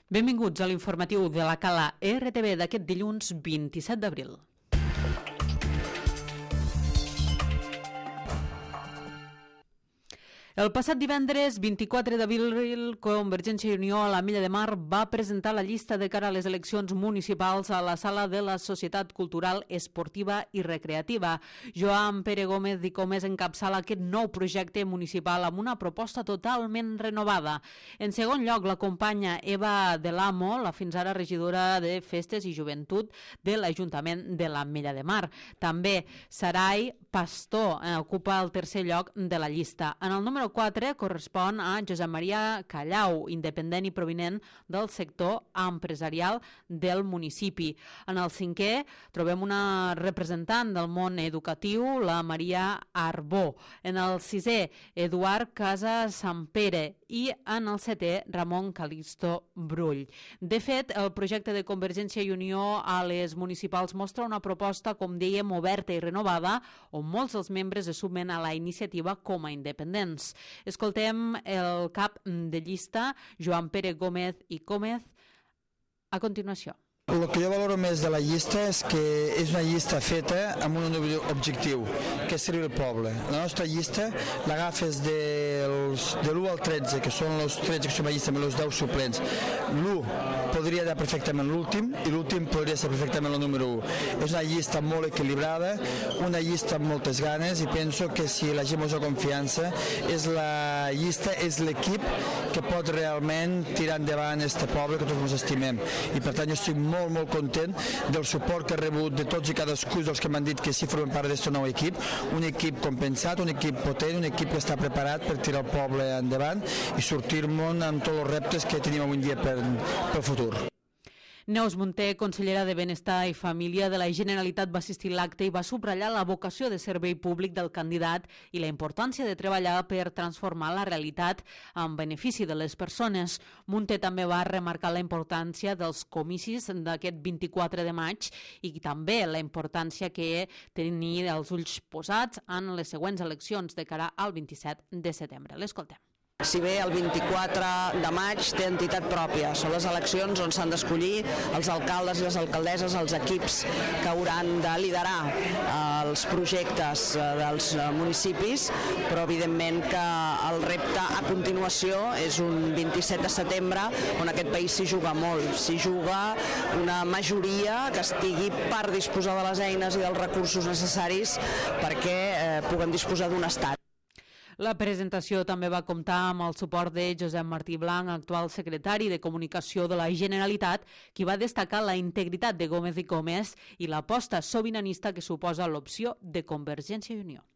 Benvinguts a l'informatiu de la Cala RTV d'aquest dilluns 27 d'abril. El passat divendres 24 d'abril, Convergència i Unió a l'Ametlla de Mar va presentar la llista de cara a les eleccions municipals a la sala de la Societat Cultural, Esportiva i Recreativa. Joan Pere Gómez i Comes encapçala aquest nou projecte municipal amb una proposta totalment renovada. En segon lloc, l'acompanya Eva Del Amo, la fins ara regidora de Festes i Joventut de l'Ajuntament de l'Ametlla de Mar. També Sarai Pastor ocupa el tercer lloc de la llista. En el número 4 correspon a Josep Maria Callau, independent i provinent del sector empresarial del municipi. En el cinquè trobem una representant del món educatiu, la Maria Arbó. En el sisè, Eduard Casa Sampere, i en el setè, Ramon Calisto Brull. De fet, el projecte de Convergència i Unió a les municipals mostra una proposta, com dèiem, oberta i renovada, on molts dels membres es sumen a la iniciativa com a independents. Escoltem el cap de llista, Joan Pere Gómez i Comes, a continuació. El que jo valoro més de la llista és que és una llista feta amb un objectiu, que és servir el poble. La nostra llista l'agafes de l'1 al 13, que són els 13 que són la llista amb els 10 suplents. L'1 podria anar perfectament l'últim i l'últim podria ser perfectament el número 1. És una llista molt equilibrada, una llista amb moltes ganes, i penso que si la gent mos ha confiança, és la llista, és l'equip que pot realment tirar endavant este poble que tots ens estimem. I per tant jo estic molt content del suport que he rebut de tots i cadascun dels que m'han dit que sí formen part d'aquest nou equip, un equip compensat, un equip potent, un equip que està preparat per tirar el poble endavant i sortir-me'n amb tots els reptes que tenim avui dia pel futur. Neus Munté, consellera de Benestar i Família de la Generalitat, va assistir a l'acte i va subratllar la vocació de servei públic del candidat i la importància de treballar per transformar la realitat en benefici de les persones. Munté també va remarcar la importància dels comicis d'aquest 24 de maig i també la importància que tenir els ulls posats en les següents eleccions de cara al 27 de setembre. L'escoltem. Si bé el 24 de maig té entitat pròpia, són les eleccions on s'han d'escollir els alcaldes i les alcaldesses, els equips que hauran de liderar els projectes dels municipis, però evidentment que el repte a continuació és un 27 de setembre on aquest país s'hi juga molt, s'hi juga una majoria que estigui per disposar de les eines i dels recursos necessaris perquè puguem disposar d'un estat. La presentació també va comptar amb el suport de Josep Martí Blanc, actual secretari de Comunicació de la Generalitat, qui va destacar la integritat de Gómez i Comes i l'aposta sobiranista que suposa l'opció de Convergència i Unió.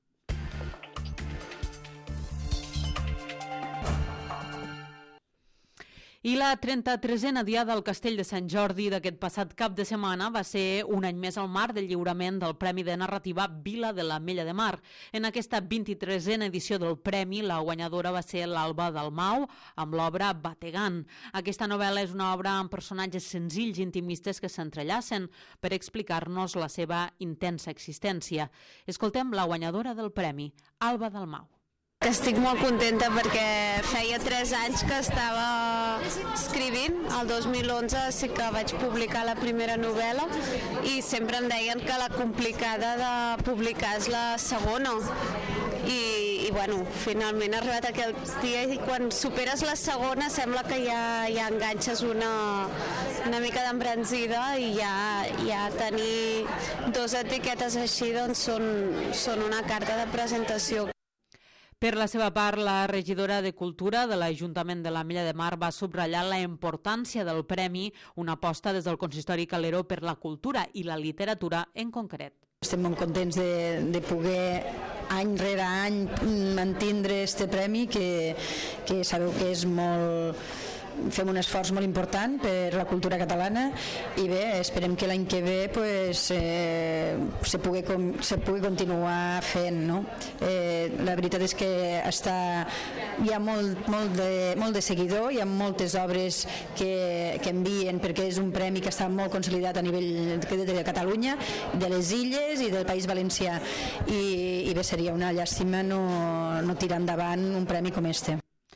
I la 33a Diada al Castell de Sant Jordi d'aquest passat cap de setmana va ser un any més al marc del lliurament del Premi de Narrativa Vila de l'Ametlla de Mar. En aquesta 23a edició del Premi, la guanyadora va ser l'Alba Dalmau amb l'obra Bategant. Aquesta novel·la és una obra amb personatges senzills i intimistes que s'entrellacen per explicar-nos la seva intensa existència. Escoltem la guanyadora del Premi, Alba Dalmau. Estic molt contenta perquè feia 3 anys que estava escrivint. El 2011 sí que vaig publicar la primera novel·la i sempre em deien que la complicada de publicar és la segona. I bueno, finalment ha arribat aquell dia i quan superes la segona sembla que ja enganxes una mica d'embranzida i ja tenir 2 etiquetes així doncs són una carta de presentació. Per la seva part, la regidora de Cultura de l'Ajuntament de l'Ametlla de Mar va subratllar la importància del premi, una aposta des del consistori Calero per la cultura i la literatura en concret. Estem molt contents de poder any rere any mantindre este premi que sabeu que és molt... Fem un esforç molt important per la cultura catalana i bé, esperem que l'any que ve se pugui continuar fent, no? La veritat és que hi ha molt de seguidor, hi ha moltes obres que envien perquè és un premi que està molt consolidat a nivell de Catalunya, de les Illes i del País Valencià i bé, seria una llàstima no tirar endavant un premi com este.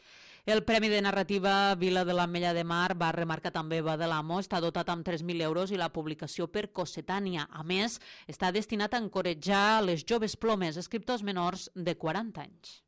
El Premi de Narrativa Vila de l'Ametlla de Mar va remarcar també Badalamo, està dotat amb 3.000 euros i la publicació per Cossetània. A més, està destinat a encoratjar les joves plomes, escriptors menors de 40 anys.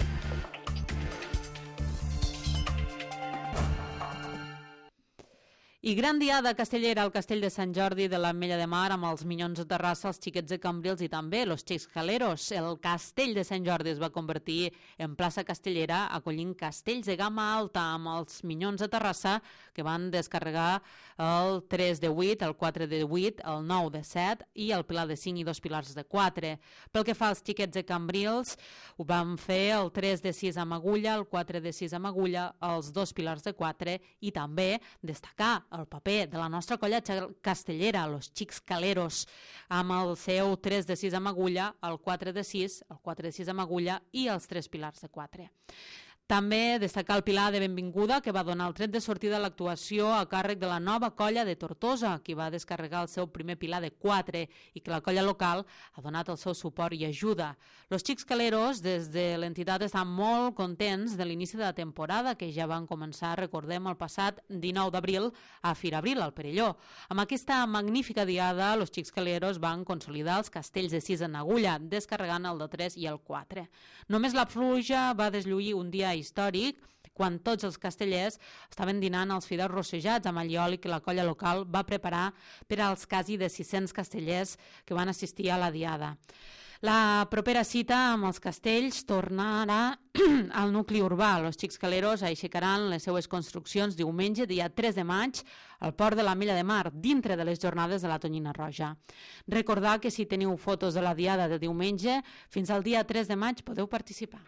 I gran diada castellera al Castell de Sant Jordi de l'Ametlla de Mar amb els Minyons de Terrassa, els Xiquets de Cambrils i també los Xics Caleros. El Castell de Sant Jordi es va convertir en plaça castellera acollint castells de gamma alta amb els Minyons de Terrassa que van descarregar el 3 de 8, el 4 de 8, el 9 de 7 i el pilar de 5 i 2 pilars de 4. Pel que fa als Xiquets de Cambrils, ho van fer el 3 de 6 amb agulla, el 4 de 6 amb agulla, els 2 pilars de 4 i també destacar el paper de la nostra colla castellera, los Xics Caleros, amb el seu 3 de 6 amb agulla, el 4 de 6, el 4 de 6 amb agulla i els 3 pilars de 4. També destacar el pilar de benvinguda que va donar el tret de sortida a l'actuació a càrrec de la nova colla de Tortosa, qui va descarregar el seu primer pilar de 4 i que la colla local ha donat el seu suport i ajuda. Los Xics Caleros des de l'entitat estan molt contents de l'inici de la temporada que ja van començar, recordem, el passat 19 d'abril a Firabril, al Perelló. Amb aquesta magnífica diada, los Xics Caleros van consolidar els castells de 6 en agulla, descarregant el de 3 i el 4. Només la pluja va deslluir un dia històric quan tots els castellers estaven dinant als fideus rossejats amb allioli que la colla local va preparar per als quasi de 600 castellers que van assistir a la diada. La propera cita amb els castells tornarà al nucli urbà. Los Xics Caleros aixecaran les seues construccions diumenge, dia 3 de maig, al port de l'Ametlla de Mar, dintre de les jornades de la Tonyina Roja. Recordar que si teniu fotos de la diada de diumenge, fins al dia 3 de maig podeu participar.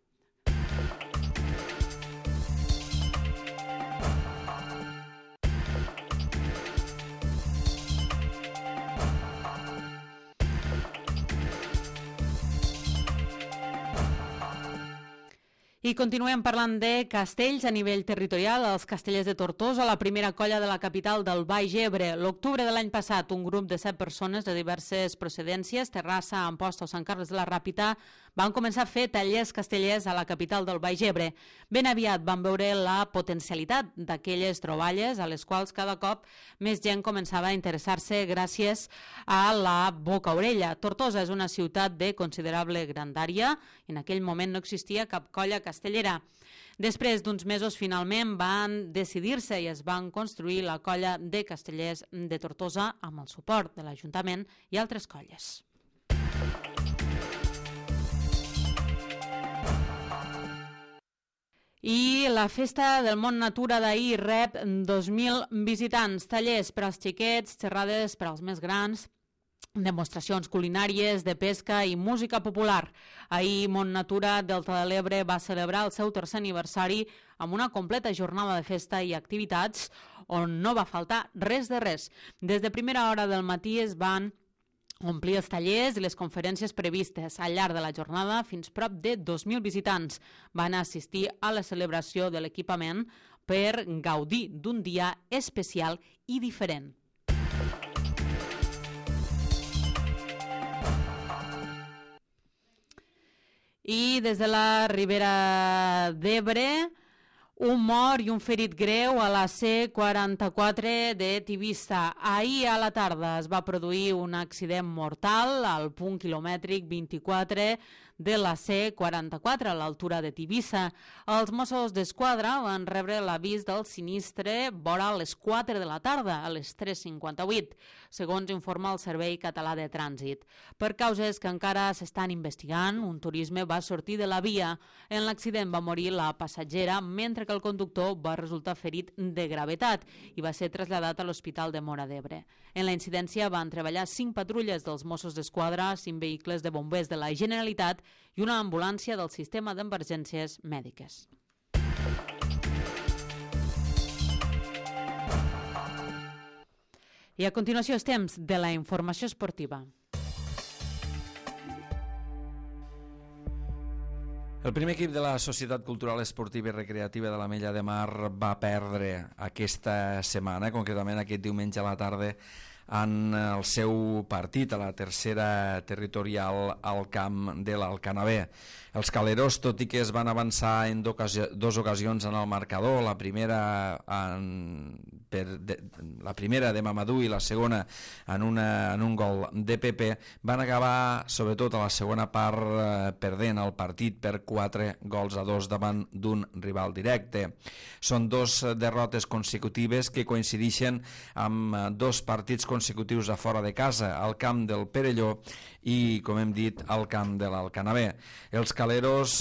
I continuem parlant de castells a nivell territorial. Els Castellers de Tortosa, la primera colla de la capital del Baix Ebre. L'octubre de l'any passat, un grup de 7 persones de diverses procedències, Terrassa, Amposta o Sant Carles de la Ràpita, van començar a fer tallers castellers a la capital del Baix Ebre. Ben aviat van veure la potencialitat d'aquelles troballes a les quals cada cop més gent començava a interessar-se gràcies a la boca-orella. Tortosa és una ciutat de considerable grandària i en aquell moment no existia cap colla castellera. Després d'uns mesos finalment van decidir-se i es van construir la colla de castellers de Tortosa amb el suport de l'Ajuntament i altres colles. I la Festa del Món Natura d'ahir rep 2.000 visitants, tallers per als xiquets, xerrades per als més grans, demostracions culinàries, de pesca i música popular. Ahir Món Natura Delta de l'Ebre va celebrar el seu 3è aniversari amb una completa jornada de festa i activitats on no va faltar res de res. Des de primera hora del matí es van omplir els tallers i les conferències previstes. Al llarg de la jornada, fins prop de 2.000 visitants van assistir a la celebració de l'equipament per gaudir d'un dia especial i diferent. I des de la Ribera d'Ebre, un mort i un ferit greu a la C44 de Tivissa. Ahir a la tarda es va produir un accident mortal al punt quilomètric 24 de la C44 a l'altura de Tivissa. Els Mossos d'Esquadra van rebre l'avís del sinistre vora a les 4 de la tarda, a les 3:58, segons informa el Servei Català de Trànsit. Per causes que encara s'estan investigant, un turisme va sortir de la via. En l'accident va morir la passatgera, mentre que el conductor va resultar ferit de gravetat i va ser traslladat a l'Hospital de Móra d'Ebre. En la incidència van treballar 5 patrulles dels Mossos d'Esquadra, 5 vehicles de bombers de la Generalitat i una ambulància del sistema d'emergències mèdiques. I a continuació és temps de la informació esportiva. El primer equip de la Societat Cultural Esportiva i Recreativa de l'Ametlla de Mar va perdre aquesta setmana, concretament aquest diumenge a la tarda, en el seu partit a la tercera territorial al camp de l'Alcanavè. Els caleros, tot i que es van avançar en dues ocasions en el marcador, la primera de Mamadou i la segona en un gol de Pepe, van acabar, sobretot a la segona part, perdent el partit per 4-2 davant d'un rival directe. Són dos derrotes consecutives que coincideixen amb dos partits consecutius a fora de casa, al camp del Perelló i, com hem dit, al camp de l'Alcanavè. Els caleros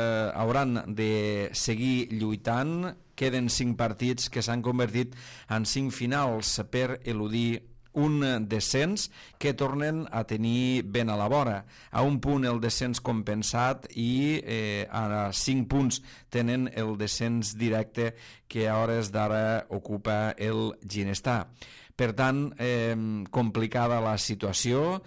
hauran de seguir lluitant. Queden 5 partits que s'han convertit en 5 finals per eludir un descens que tornen a tenir ben a la vora. A un punt el descens compensat i a 5 punts tenen el descens directe que a hores d'ara ocupa el Ginestar. Per tant, complicada la situació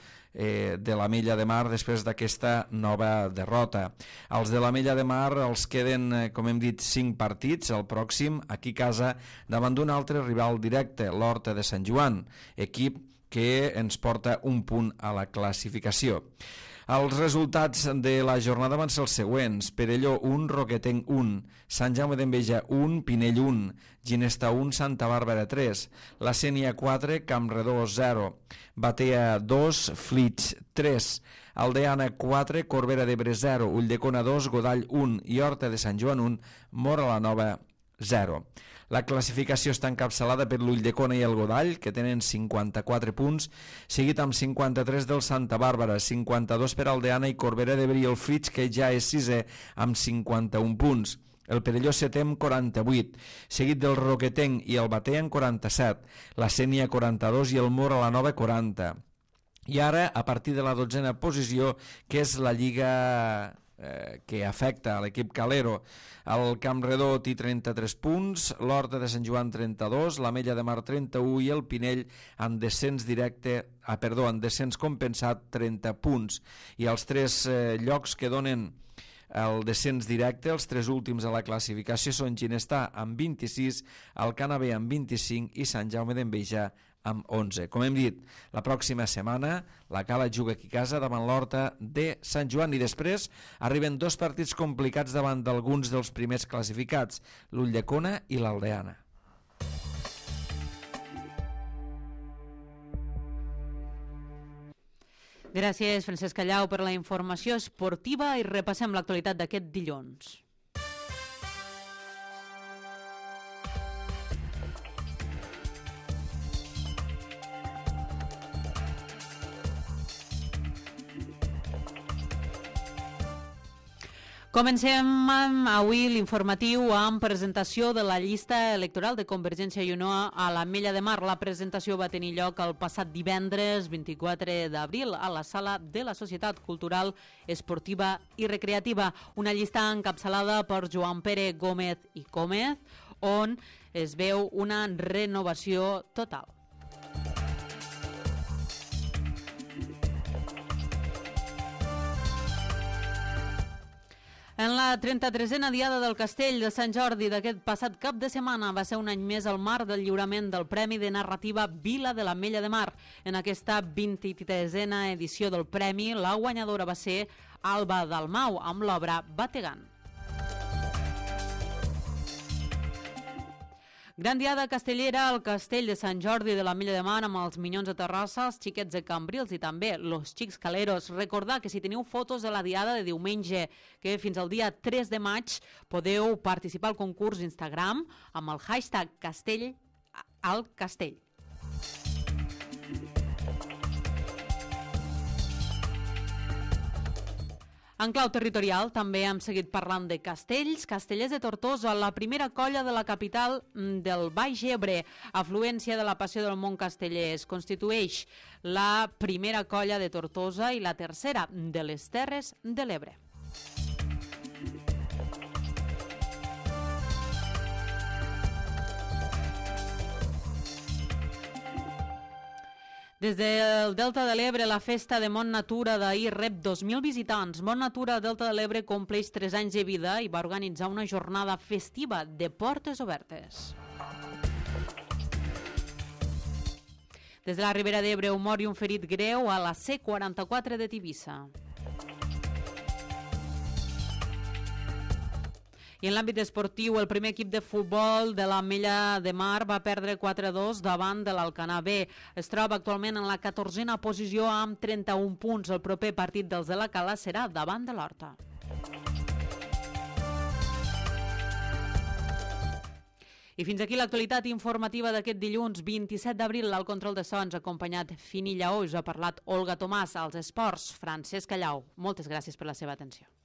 de l'Ametlla de Mar després d'aquesta nova derrota. Els de l'Ametlla de Mar els queden, com hem dit, 5 partits, el pròxim aquí a casa davant d'un altre rival directe, l'Horta de Sant Joan, equip que ens porta un punt a la classificació. Els resultats de la jornada van ser els següents: Perelló 1, Roquetenc 1, Sant Jaume d'Enveja 1, Pinell 1, Ginestar 1, Santa Bàrbara 3, La Sénia 4, Campredó 0, Batea 2, Flix 3, Aldeana 4, Corbera d'Ebre 0, Ulldecona 2, Godall 1 i Horta de Sant Joan 1, Móra la Nova 0. La classificació està encapçalada per l'Ulldecona i el Godall, que tenen 54 punts, seguit amb 53 del Santa Bàrbara, 52 per Aldeana i Corbera d'Ebre i el Flix, que ja és 6è, amb 51 punts. El Perelló 7è amb 48, seguit del Roquetenc i el Batea amb 47, la Sénia 42 i el Móra la Nova 40. I ara, a partir de la 12a posició, que és la lliga que afecta a l'equip calero, el Campredó té 33 punts, l'Horta de Sant Joan 32, l'Ametlla de Mar 31 i el Pinell en descens en descens compensat 30 punts. I els 3 llocs que donen el descens directe, els 3 últims a la classificació, són Ginestar amb 26, Alcanavè amb 25 i Sant Jaume d'Enveja amb 11. Com hem dit, la pròxima setmana la Cala juga aquí a casa davant l'Horta de Sant Joan i després arriben 2 partits complicats davant d'alguns dels primers classificats, l'Ulldecona i l'Aldeana. Gràcies, Francesc Callau, per la informació esportiva i repassem l'actualitat d'aquest dilluns. Comencem avui l'informatiu amb presentació de la llista electoral de Convergència i Unió a l'Ametlla de Mar. La presentació va tenir lloc el passat divendres 24 d'abril a la sala de la Societat Cultural, Esportiva i Recreativa. Una llista encapçalada per Joan Pere Gómez i Gómez, on es veu una renovació total. En la 33a Diada del Castell de Sant Jordi d'aquest passat cap de setmana va ser un any més al marc del lliurament del Premi de Narrativa Vila de l'Ametlla de Mar. En aquesta 23a edició del Premi, la guanyadora va ser Alba Dalmau amb l'obra Bategant. Gran diada castellera al Castell de Sant Jordi de l'Ametlla de Mar amb els Minyons de Terrassa, els xiquets de Cambrils i també los xics caleros. Recordar que si teniu fotos de la diada de diumenge, que fins al dia 3 de maig podeu participar al concurs Instagram amb el hashtag Castell al Castell. En clau territorial també hem seguit parlant de castells. Castellers de Tortosa, la primera colla de la capital del Baix Ebre, afluència de la passió del món casteller. Es constitueix la primera colla de Tortosa i la tercera de les Terres de l'Ebre. Des del Delta de l'Ebre, la festa de Mont Natura d'ahir rep 2.000 visitants. Mont Natura Delta de l'Ebre compleix 3 anys de vida i va organitzar una jornada festiva de portes obertes. Des de la Ribera d'Ebre, un mort i un ferit greu a la C44 de Tivissa. I en l'àmbit esportiu, el primer equip de futbol de l'Ametlla de Mar va perdre 4-2 davant de l'Alcanar B. Es troba actualment en la 14a posició amb 31 punts. El proper partit dels de la Cala serà davant de l'Horta. I fins aquí l'actualitat informativa d'aquest dilluns 27 d'abril. Al control de sons, acompanyat Fini Lleó, us ha parlat Olga Tomàs. Als esports, Francesc Callau. Moltes gràcies per la seva atenció.